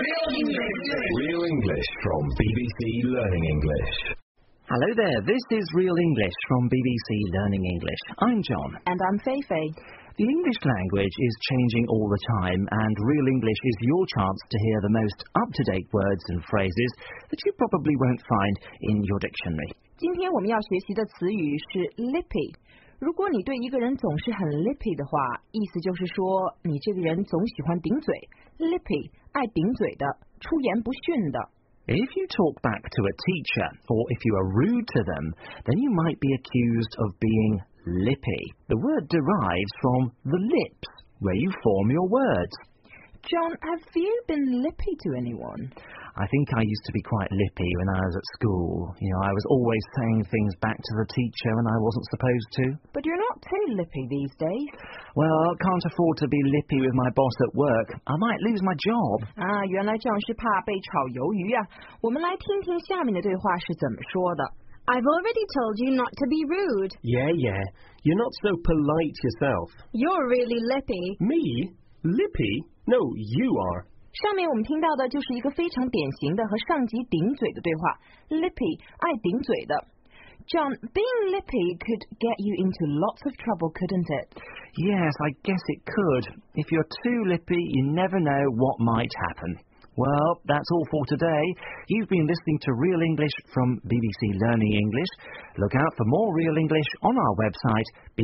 Real English from BBC Learning English. Hello there, this is Real English from BBC Learning English. I'm John. And I'm Feifei. The English language is changing all the time, and Real English is your chance to hear the most up-to-date words and phrases that you probably won't find in your dictionary. 今天我们要学习的词语是 lippy。如果你对一个人总是很 lippy 的话，意思就是说你这个人总喜欢顶嘴 ，lippy 爱顶嘴的，出言不逊的。 If you talk back to a teacher, or if you are rude to them, then you might be accused of being lippy. The word derives from the lips, where you form your words. John, have you been lippy to anyone? I think I used to be quite lippy when I was at school. I was always saying things back to the teacher when I wasn't supposed to. But you're not too lippy these days. Well, can't afford to be lippy with my boss at work. I might lose my job. 原来这样是怕被炒鱿鱼啊。我们来听听下面的对话是怎么说的。 I've already told you not to be rude. Yeah. You're not so polite yourself. You're really lippy. Me? Lippy? No, you are. 上面我们听到的就是一个非常典型的和上级顶嘴的对话 ，lippy 爱顶嘴的。John, being lippy could get you into lots of trouble, couldn't it? Yes, I guess it could. If you're too lippy, you never know what might happen. Well, that's all for today. You've been listening to Real English from BBC Learning English. Look out for more Real English on our website,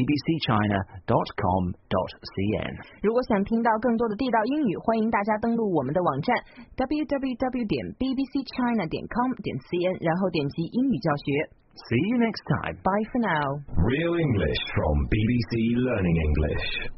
bbcchina.com.cn. 如果想听到更多的地道英语，欢迎大家登录我们的网站 www.bbcchina.com.cn， 然后点击英语教学。 See you next time. Bye for now. Real English from BBC Learning English.